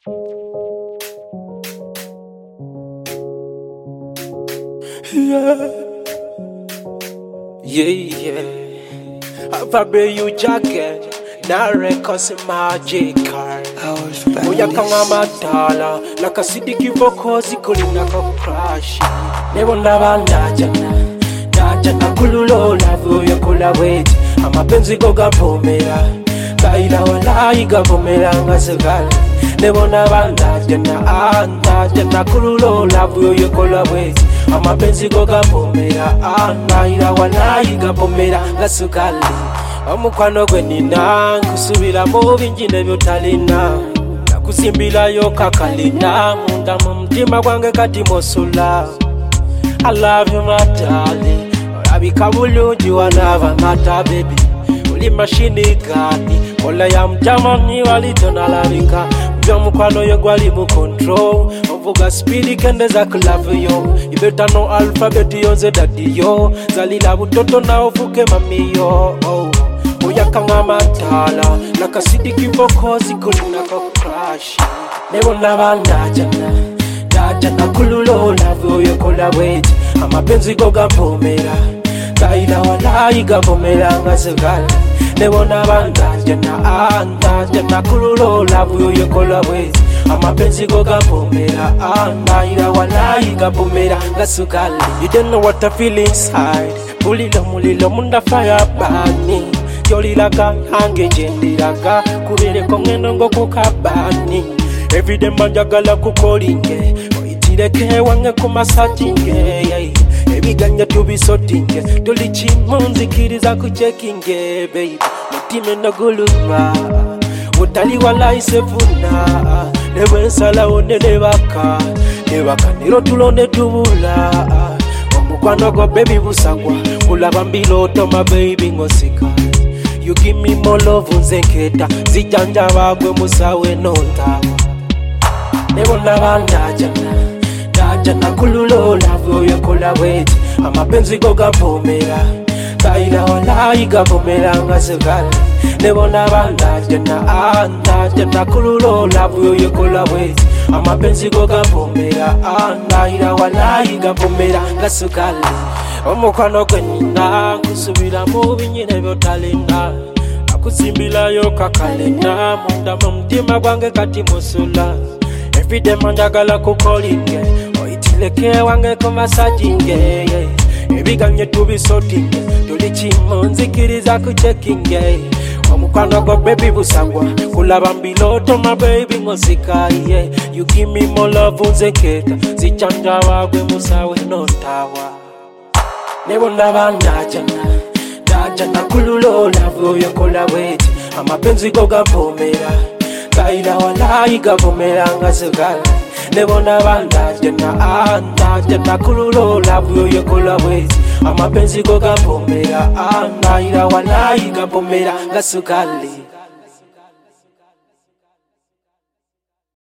Avabe you jacket, na records magic car. Oya kanga matala, nakasidiki vokozi kulina ko crash. Nebo ndabanda jana kululo love yo kula wait. Amapenzi go gavomera, kaila wala igavomera ngasegal. Nebo ndabanda jana kululo love yo kula wait. Amapenzi go gavomera, kaila wala igavomera ngasukali. Omukwano gwe nina kusubira mu binjine byotalina nakusimbira yo kakalina munda mu mutima gwange kati mosula. I love you my darling, olabika bulungi wanava mata baby, uli mashini gani kola ya mjamani walitonalabika mukwano yo gwali mu control ovuga speed kendeza love yo. You better know alphabet yo ze daddy yo zalila butoto na ovuke mami yo. Oya kanga matala nakasidiki vokozi kulina ko crash. Nebo ndabanda jana kululo love yo kola wait. Amapenzi go gavomera, kaila wala igavomera ngasegal. Nebo ndabanda jana kululo love yo kola wait. Amapenzi go gavomera, kaila wala igavomera ngasegal. You don't know what I feel inside. Mulilo munda fire burning. Yolilaka hange jendiraga kubere kongendo ngo kukabani. Everyday manjagala kukolinge oitireke wange kumasatinge. Ebiganya tubisotinge tolichi munzikiriza kuchekinge baby. Mutime naguluma utali wala isefuna. Newe nsala one nebaka nero tulone tubula. Omukwano go baby busagwa kulaba mbiloto my baby ngosika. You give me more love unzeketa zijanja bagwe musawe nonta. Nebo ndabanda jana kululo love yo kola wait. Amapenzi go gavomera, kaila wala igavomera ngasegal. Nebo ndabanda jana kululo love yo kola wait. Amapenzi go gavomera, kaila wala igavomera ngasegal. Omukwano gwe nina kusubira mu binyine byotalina nakusimbira yo kakalina munda mu mutima gwange kati musula. Everyday manjagala kukolinge oitileke wange kumasajinge. Ebiganye tubisotinge tuli munzikiriza kuchekinge. Omukwano gwe baby busangwa kulaba mbiloto my baby ngosika. You give me more love unzeketa zijanja bagwe musawe nontawa. Nebo ndabanda jana kululo love yo kola wait. Amapenzi go gavomera, kaila wala igavomera ngasegal. Nebo ndabanda jana kululo love yo kola wait. Amapenzi go gavomera, kaila wala igavomera ngasegal.